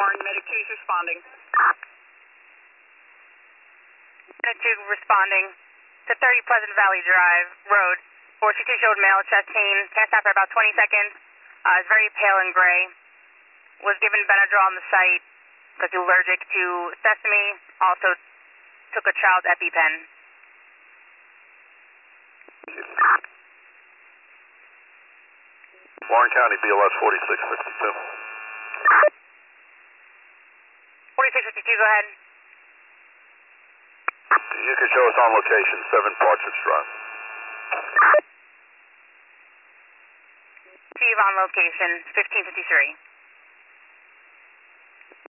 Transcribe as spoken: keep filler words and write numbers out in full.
Warren, Medic two is responding. Medic two responding to thirty Pleasant Valley Drive Road. four C two showed male, chest pain, can't stop for about twenty seconds. Uh, is very pale and gray. Was given Benadryl on the site because he's allergic to sesame. Also took a child's EpiPen. Warren County, B L S forty-six fifty-two. forty-six fifty-two, go ahead. You can show us on location, seven Partridge Drive. Steve on location, fifteen fifty-three.